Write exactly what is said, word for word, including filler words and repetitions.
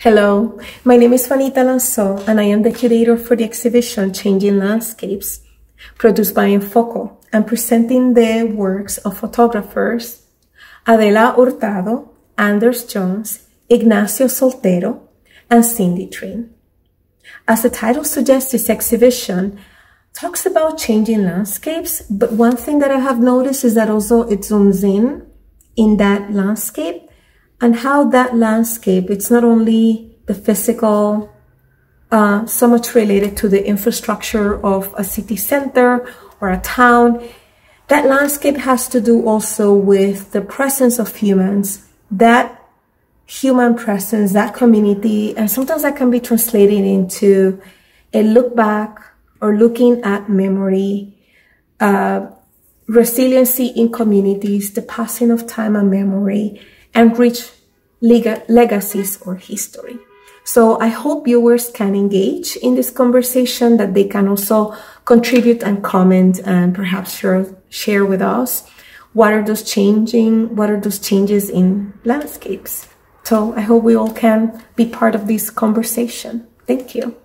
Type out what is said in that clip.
Hello, my name is Juanita Lanzó, and I am the curator for the exhibition Changing Landscapes, produced by Enfoco, and presenting the works of photographers Adela Hurtado, Anders Jones, Ignacio Soltero, and Cindy Trin. As the title suggests, this exhibition talks about changing landscapes, but one thing that I have noticed is that also it zooms in in that landscape and how that landscape, it's not only the physical, uh, so much related to the infrastructure of a city center or a town. That landscape has to do also with the presence of humans, that human presence, that community, and sometimes that can be translated into a look back or looking at memory, uh, resiliency in communities, the passing of time and memory, and rich leg legacies or history. So I hope viewers can engage in this conversation, that they can also contribute and comment and perhaps share, share with us what are those changing, what are those changes in landscapes. So I hope we all can be part of this conversation. Thank you.